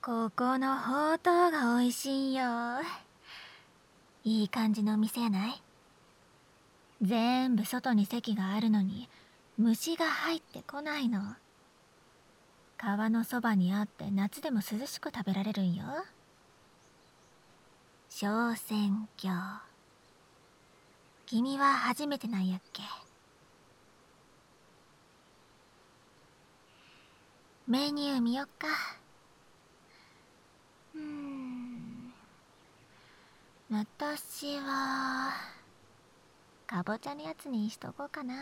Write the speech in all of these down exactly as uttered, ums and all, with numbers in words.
ここのほうとうが美味しいんよ。いい感じの店やない？全部外に席があるのに虫が入ってこないの。川のそばにあって夏でも涼しく食べられるんよ。昇仙峡。君は初めてなんやっけ？メニュー見よっか。うーん。私はかぼちゃのやつにしとこうかな。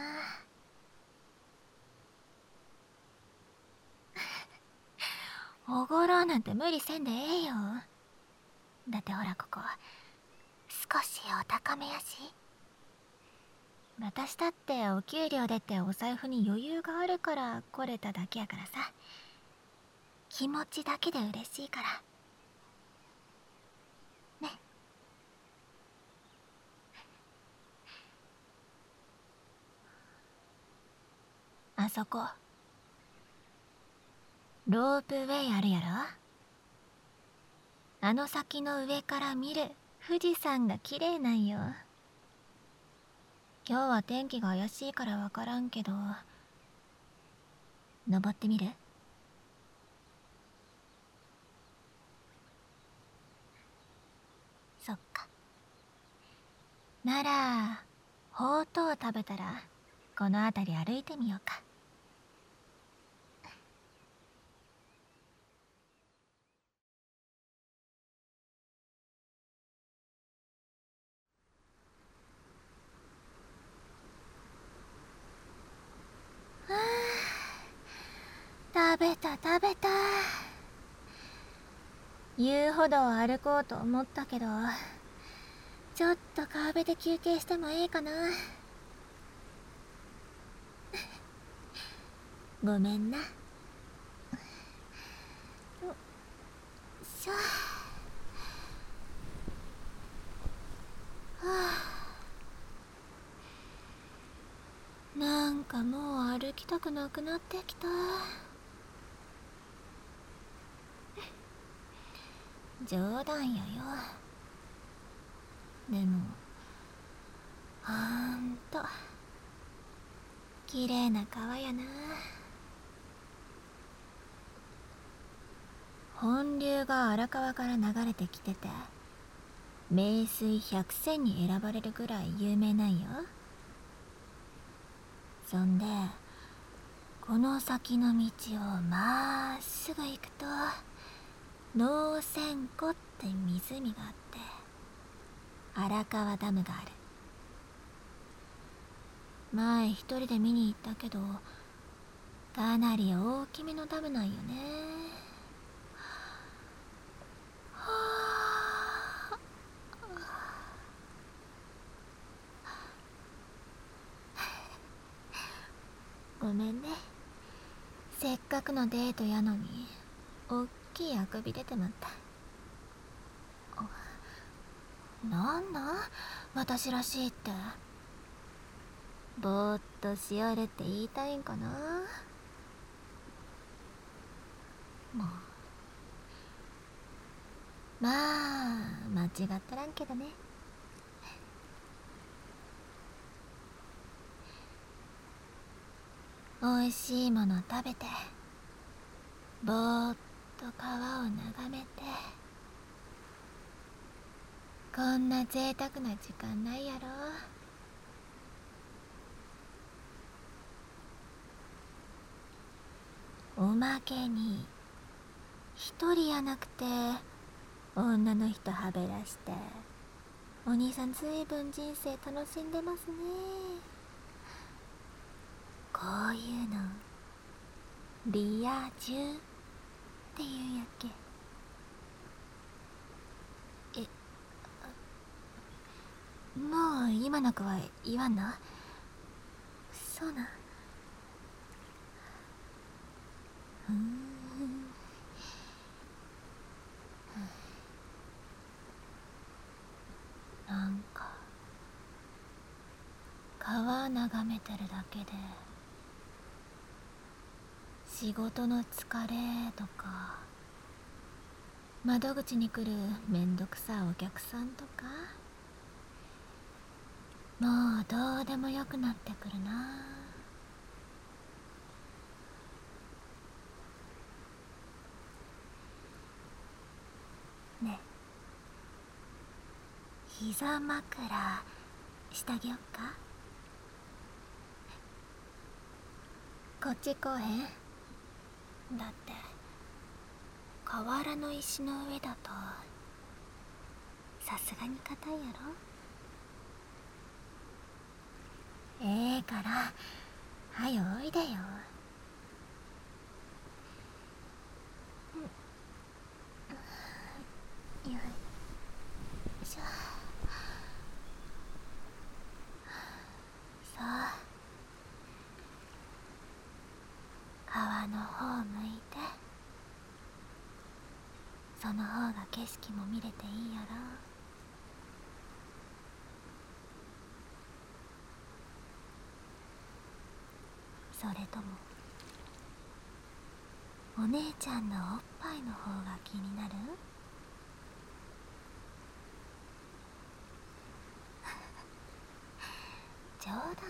おごろうなんて無理せんでええよ。だってほらここ少しお高めやし。私だってお給料出てお財布に余裕があるから来れただけやからさ。気持ちだけで嬉しいからね。あそこロープウェイあるやろ。あの先の上から見る富士山が綺麗なんよ。今日は天気が怪しいからわからんけど、登ってみる？そっか。ならほうとう食べたらこの辺り歩いてみようか。食べた食べた。遊歩道を歩こうと思ったけど、ちょっと川辺で休憩してもええかな。ごめんな。よいしょ。はあ、なんかもう歩きたくなくなってきた。冗談やよ。でもほんと綺麗な川やな。本流が荒川から流れてきてて、名水百選に選ばれるぐらい有名なんよ。そんでこの先の道をまっすぐ行くと能仙湖って湖があって、荒川ダムがある。前一人で見に行ったけど、かなり大きめのダムなんよね。はあ、ごめんね。せっかくのデートやのにおっきいあくび出てまった。なんなん私らしいって。ぼーっとしおるって言いたいんかな。もうまあ間違ったらんけどね。おいしいもの食べてぼーっと川を眺めて、こんな贅沢な時間ないやろ。おまけに一人やなくて女の人はべらして、お兄さんずいぶん人生楽しんでますね。こういうのリア充っていうんやっけ。え、もう今の子は言わんの？そうなん。ふーん。なんか川眺めてるだけで仕事の疲れとか窓口に来るめんどくさいお客さんとか、もうどうでもよくなってくるな。ねえ、膝枕してあげよっか。こっち来おへん？だって河原の石の上だとさすがに硬いやろ。ええからはよおいでよ。よいしょ。そう、川の方向いて、その方が景色も見れていいやろ。それともお姉ちゃんのおっぱいの方が気になる？冗談やよ。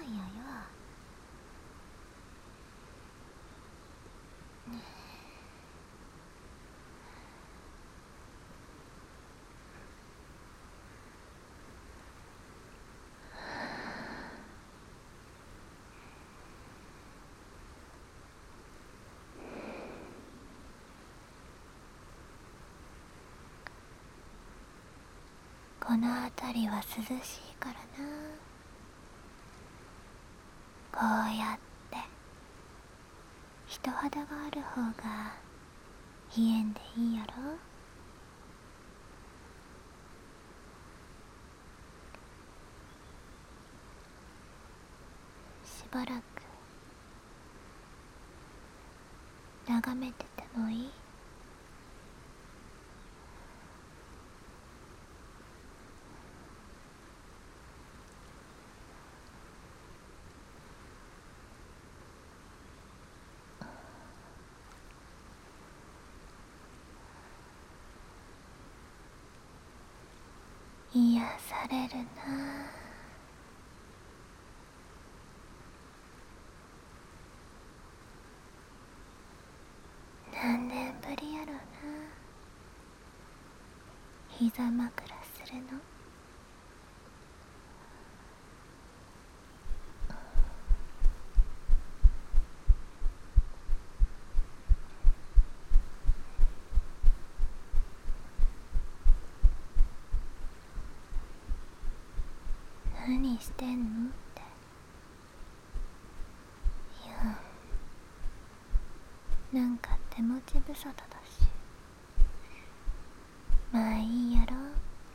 この辺りは涼しいからな。こうやって人肌がある方が冷えんでいいやろ。しばらく眺めててもいい？癒されるな。何年ぶりやろな、膝枕するの。何してんのって。いや、なんか手持ち無沙汰だし、まあいいやろ。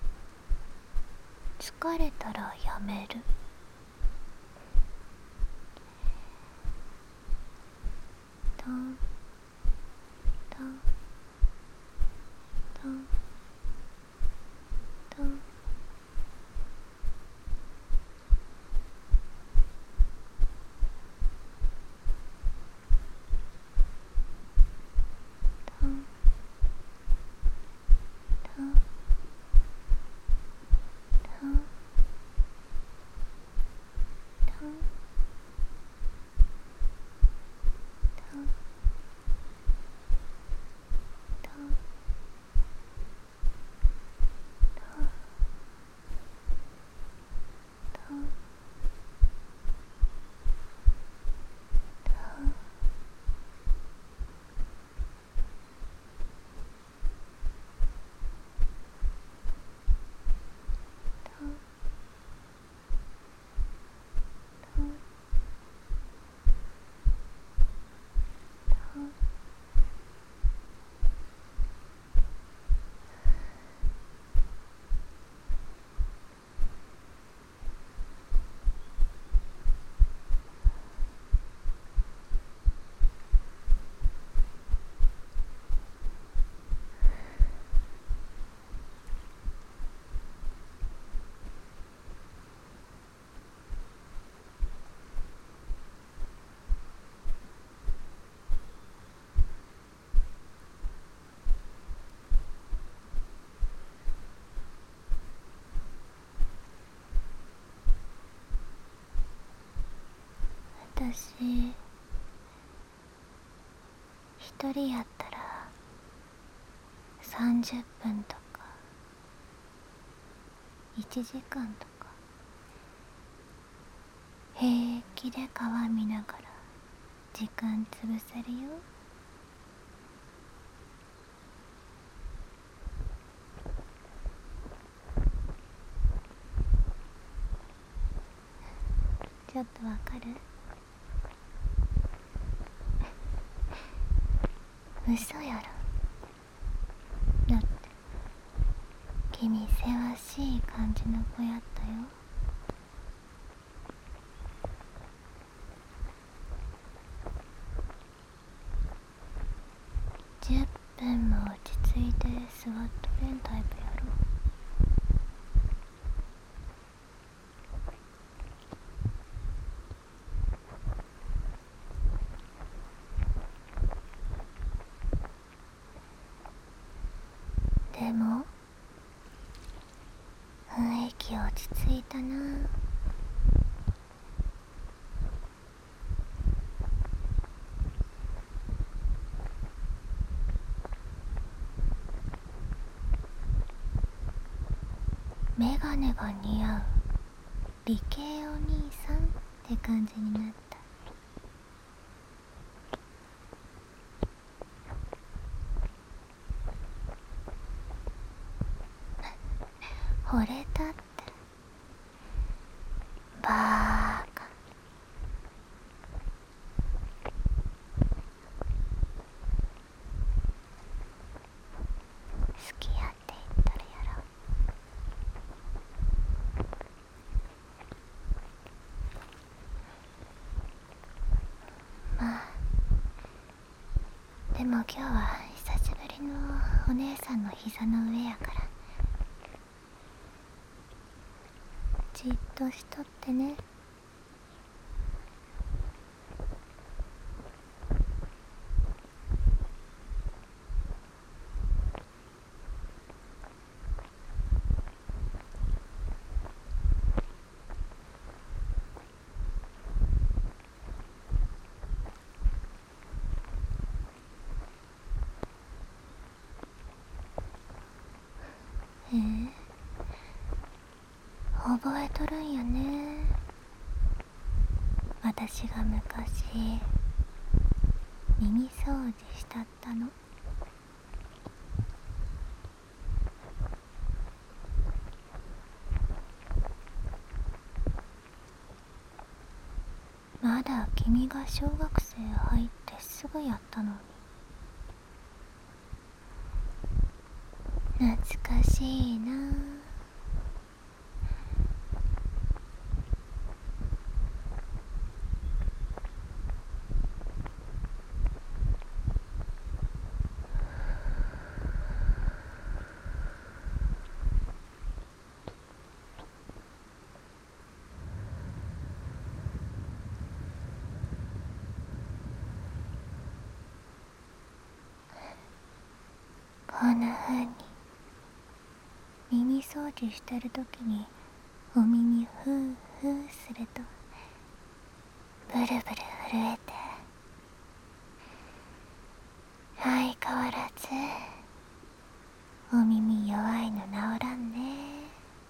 疲れたらやめる。トントントントン。 私一人やったらさんじゅっぷんとかいちじかんとか平気で川見ながら時間潰せるよ。ちょっとわかる？嘘やろ。だって君せわしい感じの子やったよ。じゅっぷんも落ち着いて座っとれんタイプやろ。でも雰囲気落ち着いたな。メガネが似合う理系お兄さんって感じになった。惚れたってバーカ。好きやって言ったらやろ。まあでも今日は久しぶりのお姉さんの膝の上やからじっとしとってね。へえ、覚えとるんやね。私が昔耳掃除したったの。まだ君が小学生入ってすぐやったのに。懐かしいな。こんな風に耳掃除してるときにお耳フーフーするとブルブル震えて相変わらずお耳弱いの治らんね。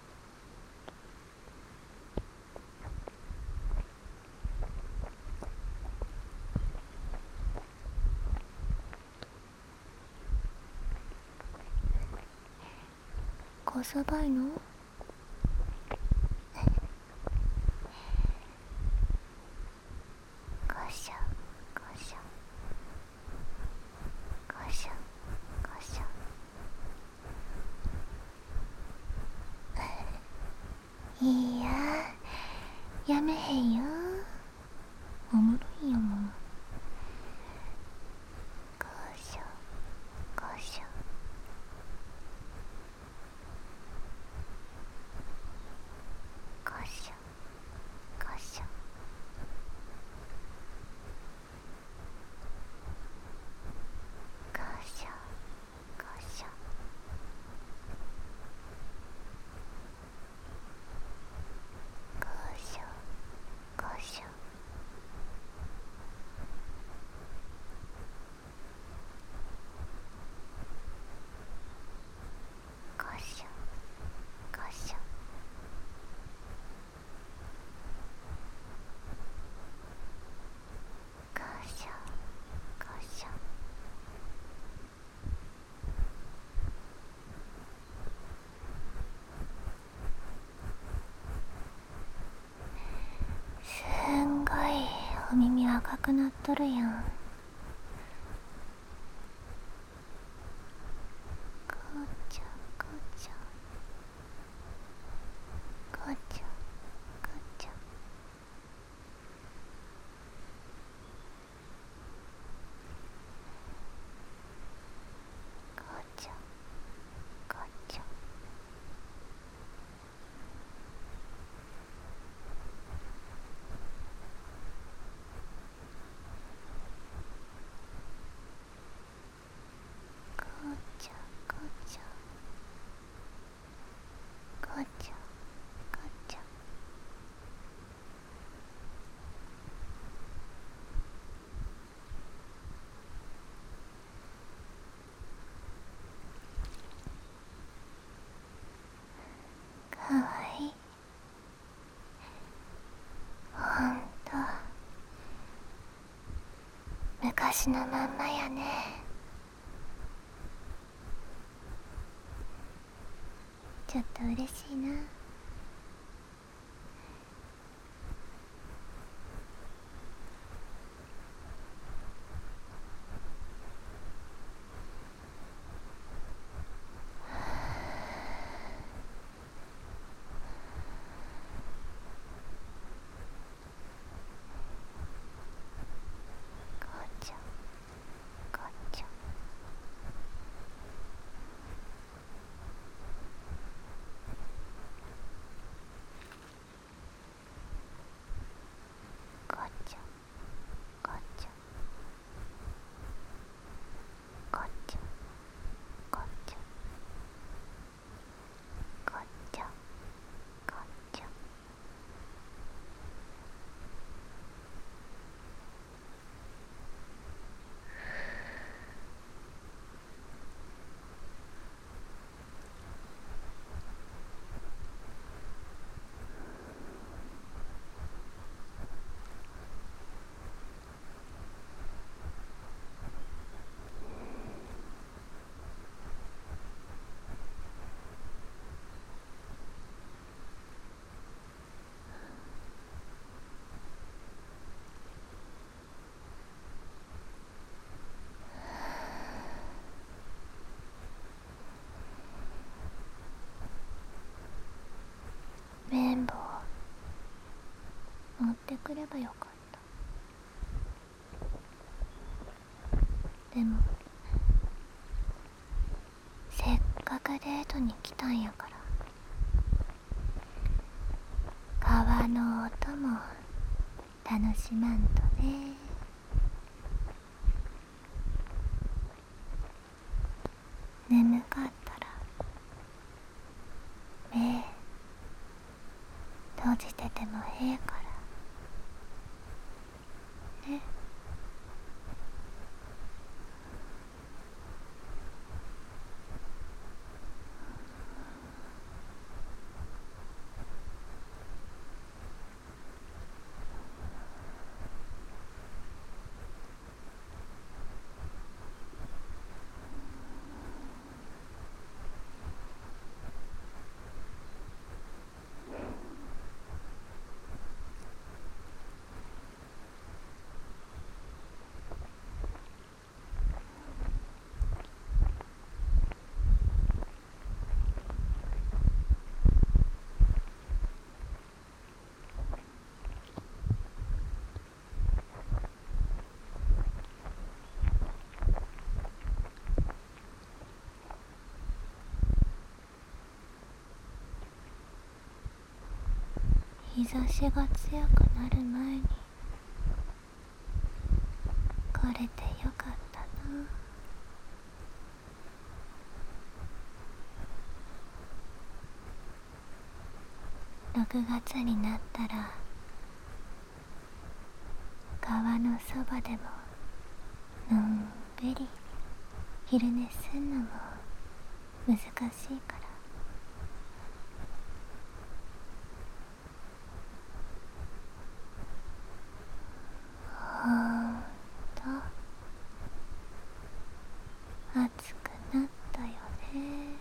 こそばいの？こしょこしょこしょこしょ。いいや、やめへんよ。おもろいんやもん。こしょこしょこしょこしょこしょこしょこしょこ赤くなっとるやん。こうちゃこうちゃこうちゃこうちゃこうちゃこうちゃこうちゃこうちゃこうちゃこうちゃかわいい。ほんと昔のまんまやね。ちょっと嬉しいな。こうちゃこうちゃこうちゃこうちゃこうちゃこうちゃこうちゃこうちゃ綿棒持ってくればよかった。でもせっかくデートに来たんやから川の音も楽しまんとね。眠かったら目閉じててもええからね。日差しが強くなる前に来れてよかったな。ろくがつになったら川のそばでものんびり昼寝すんのも難しいから。ほんと暑くなったよね。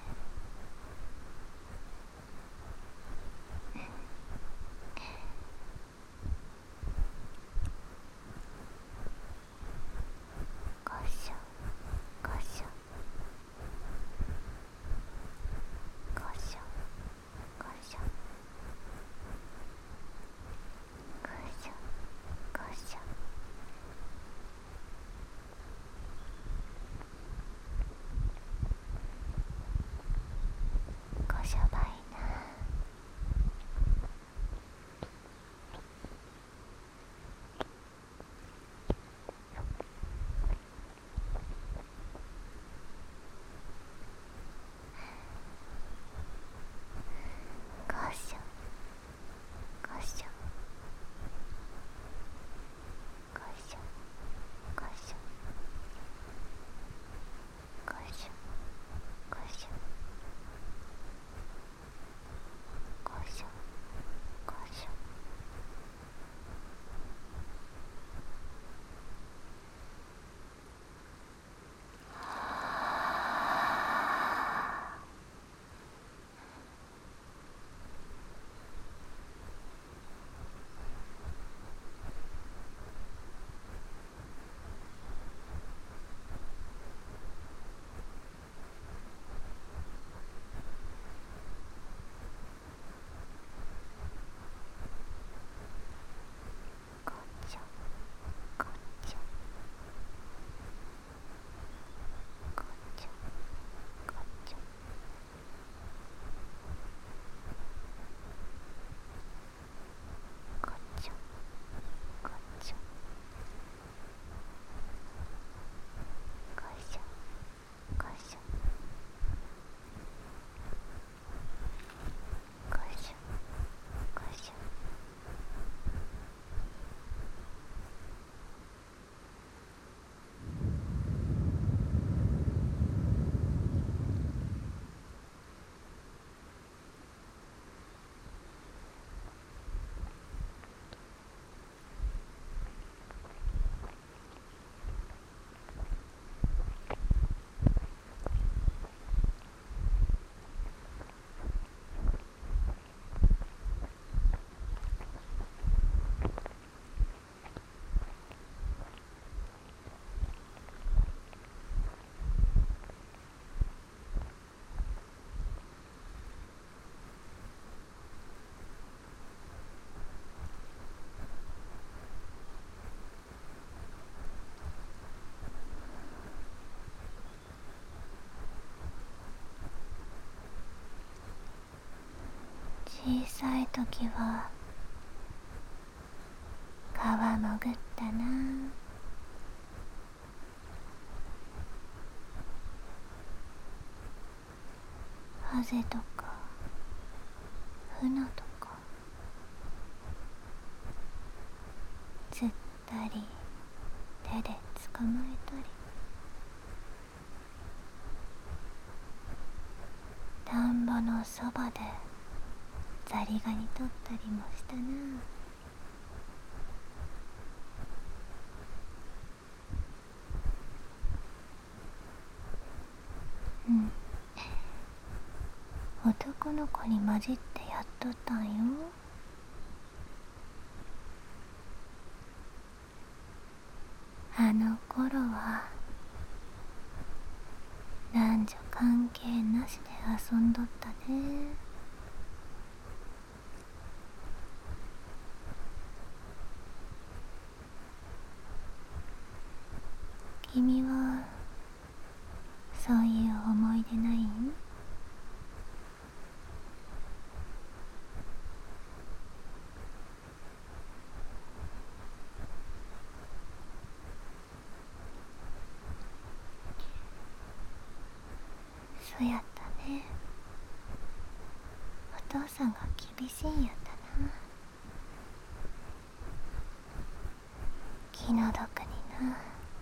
時は川潜ったな。ハゼとかフナとか釣ったり手で捕まえたり、田んぼのそばでザリガニ取ったりもしたな。うん、男の子に混じってやっとったんよ。あの頃は男女関係なしで遊んどったね。君はそういう思い出ないん？そうやったね。お父さんが厳しいんやったな。気の毒にな。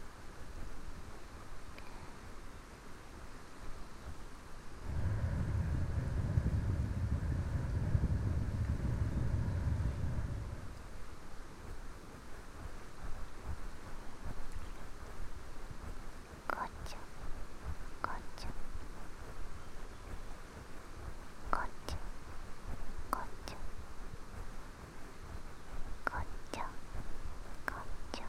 こっちゃこっちゃこっちゃこっちゃこっちゃこっちゃ。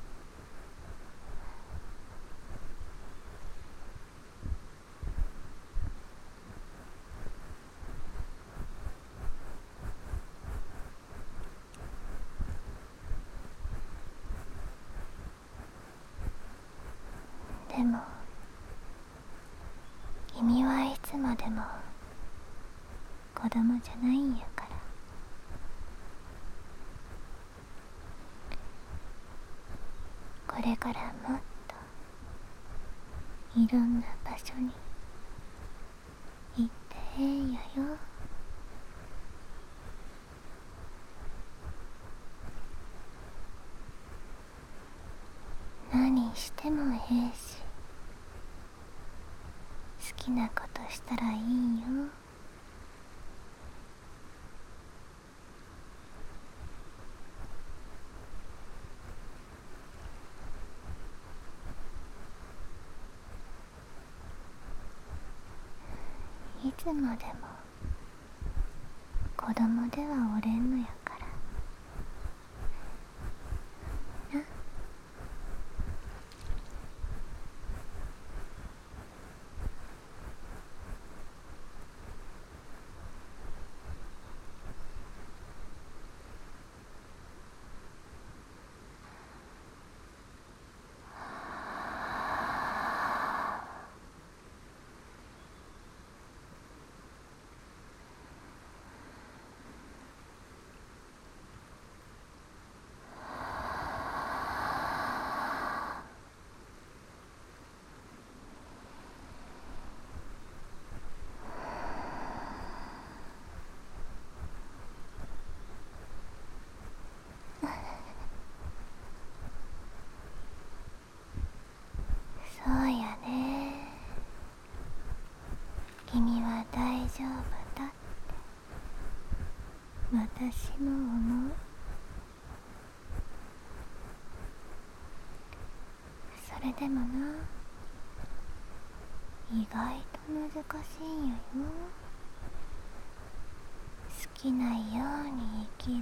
でも君はいつまでも子供じゃないんやから。これからもっといろんな場所に行ってええんやよ。何してもええし、好きなことしたらいいんよ。いつまでも子供ではおれんのやからな。そうやね。君は大丈夫だって私も思う。それでもな、意外と難しいんやよ。好きなように生きるって。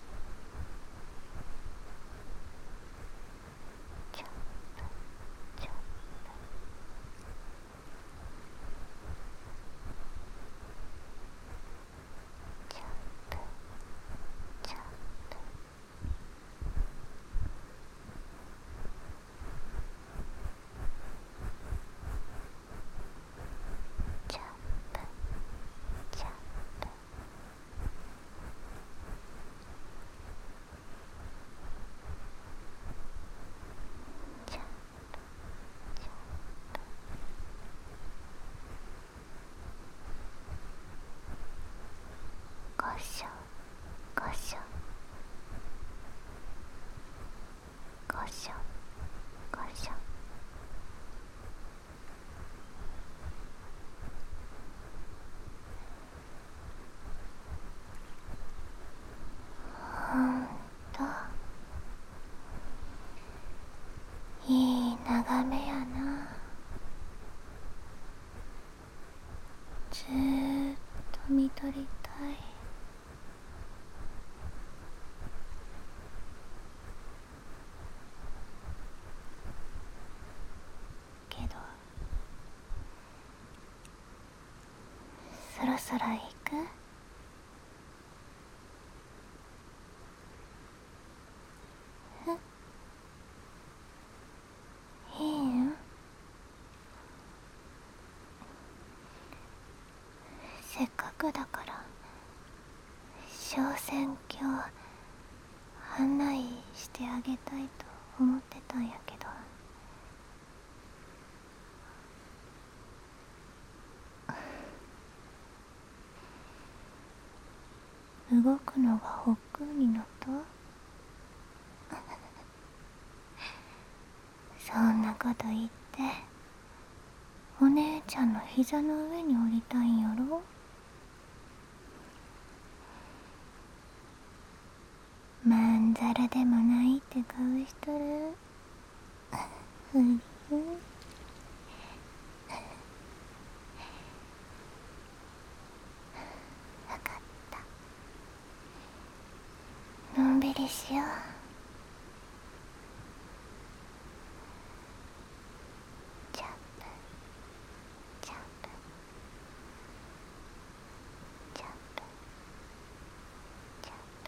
ジャンプジャンプジャンプジャンプジャンプジャンプゴショゴショゴショゴショほんといい眺めやな。ずーっと見とりたい。けどそろそろ行く？えいいん？せっかくだから小選挙案内してあげたいと思ってたんやけど。動くのが億劫になった？そんなこと言ってお姉ちゃんの膝の上に降りたいんやろ？まんざらでもないって顔しとる。ふりふり。わかった。のんびりしよう。ジャンプジャンプジャンプジャンプ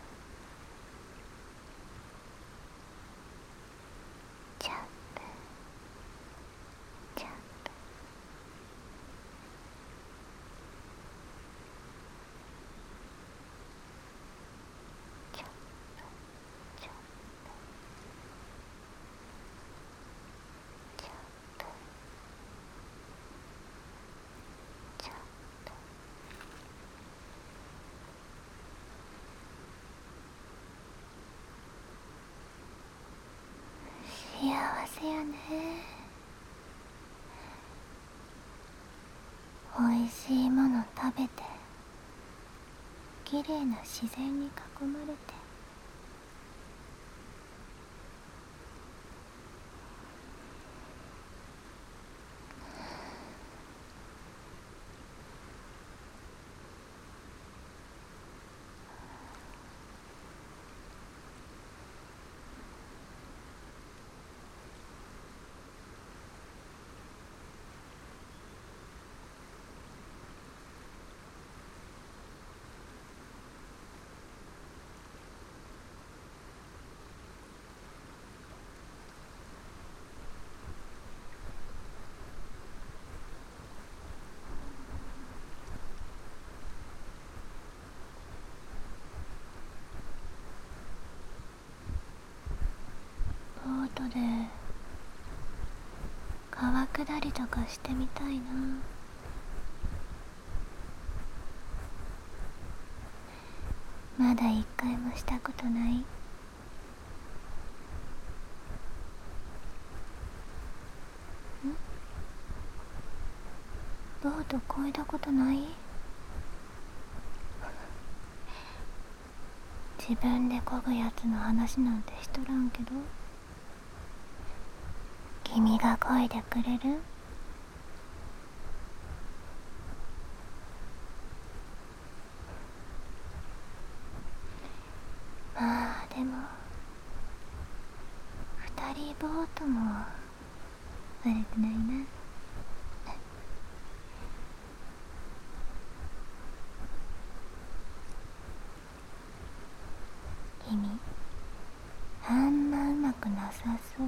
ジャンプジャンプジャンプジャンプジャンプジャンプ。幸せやね。おいしいもの食べてきれいな自然に囲まれて。 で川下りとかしてみたいな。まだ一回もしたことない？ん？ボート漕いだことない？自分で漕ぐやつの話なんてしとらんけど、君が漕いでくれる？まあでも二人ボートも悪くないな。君あんまうまくなさそう。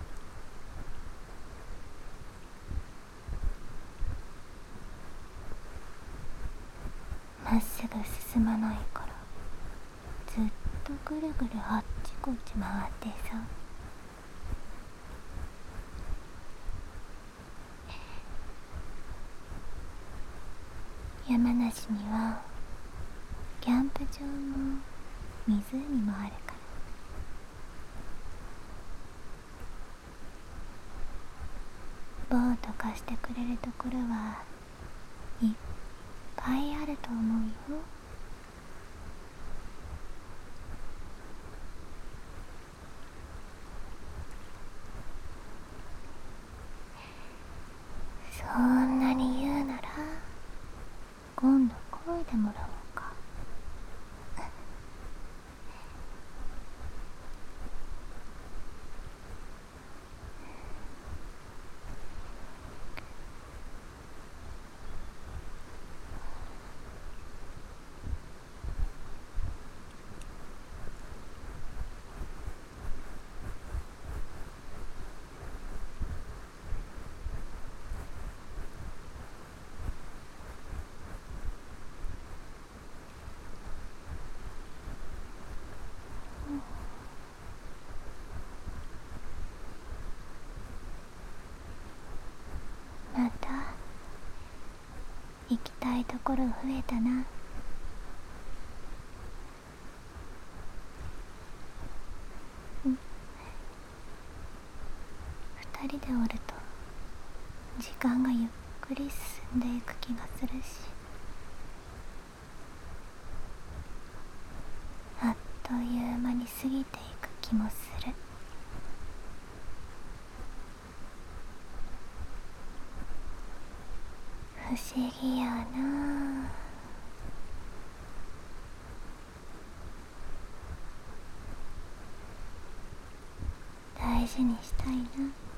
まっすぐ進まないからずっとぐるぐるあっちこっち回ってさ。山梨にはキャンプ場も湖もあるから、ボート貸してくれるところはいっぱいあると思うよ。そんなに言うなら今度漕いでもらおうか。また行きたいところ増えたな。うん、二人でおると時間がゆっくり進んでいく気がするし、あっという間に過ぎていく気もする。不思議やなあ。大事にしたいな。